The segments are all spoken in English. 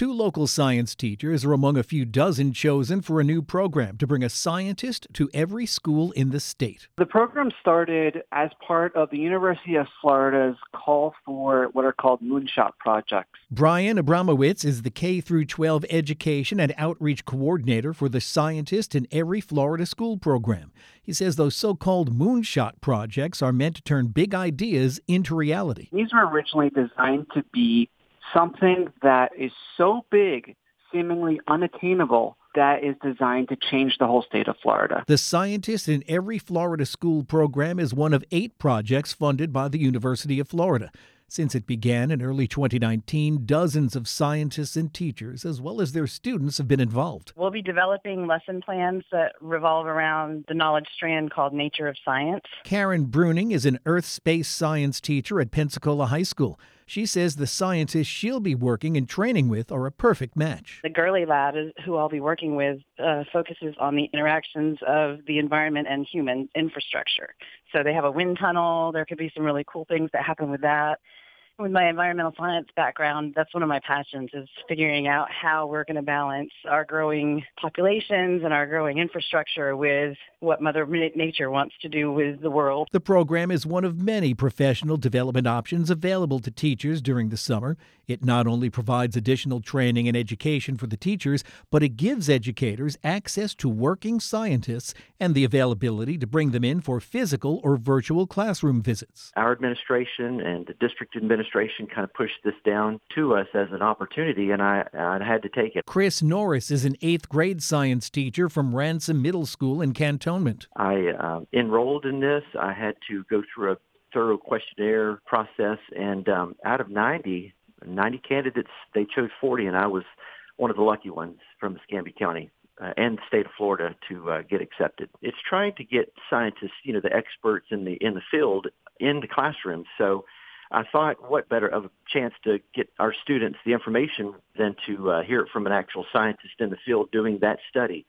Two local science teachers are among a few dozen chosen for a new program to bring a scientist to every school in the state. The program started as part of the University of Florida's call for what are called moonshot projects. Brian Abramowitz is the K-12 education and outreach coordinator for the Scientist in Every Florida School program. He says those so-called moonshot projects are meant to turn big ideas into reality. These were originally designed to be something that is so big, seemingly unattainable, that is designed to change the whole state of Florida. The Scientist in Every Florida School program is one of 8 projects funded by the University of Florida. Since it began in early 2019, dozens of scientists and teachers, as well as their students, have been involved. We'll be developing lesson plans that revolve around the knowledge strand called Nature of Science. Karen Bruning is an earth-space science teacher at Pensacola High School. She says the scientists she'll be working and training with are a perfect match. The Gurley Lab, who I'll be working with, focuses on the interactions of the environment and human infrastructure. So they have a wind tunnel. There could be some really cool things that happen with that. With my environmental science background, that's one of my passions, is figuring out how we're going to balance our growing populations and our growing infrastructure with what Mother Nature wants to do with the world. The program is one of many professional development options available to teachers during the summer. It not only provides additional training and education for the teachers, but it gives educators access to working scientists and the availability to bring them in for physical or virtual classroom visits. Our administration and the district administration kind of pushed this down to us as an opportunity, and I had to take it. Chris Norris is an 8th grade science teacher from Ransom Middle School in Cantonment. I enrolled in this. I had to go through a thorough questionnaire process, and out of 90 candidates, they chose 40, and I was one of the lucky ones from Escambia County and the state of Florida to get accepted. It's trying to get scientists, the experts in the field, into classrooms. So I thought, what better of a chance to get our students the information than to hear it from an actual scientist in the field doing that study.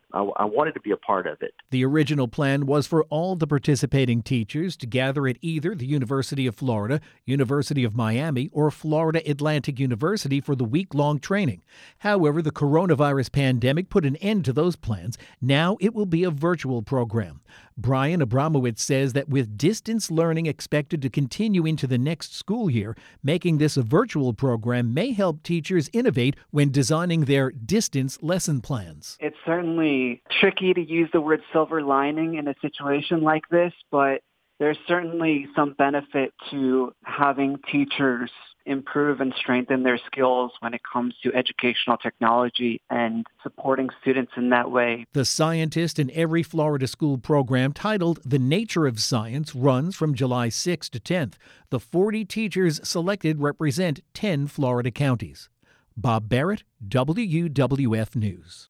I wanted to be a part of it. The original plan was for all the participating teachers to gather at either the University of Florida, University of Miami, or Florida Atlantic University for the week-long training. However, the coronavirus pandemic put an end to those plans. Now it will be a virtual program. Brian Abramowitz says that with distance learning expected to continue into the next school year, making this a virtual program may help teachers innovate when designing their distance lesson plans. It's certainly tricky to use the word silver lining in a situation like this, but there's certainly some benefit to having teachers improve and strengthen their skills when it comes to educational technology and supporting students in that way. The Scientist in Every Florida School program, titled The Nature of Science, runs from July 6th to 10th. The 40 teachers selected represent 10 Florida counties. Bob Barrett, WUWF News.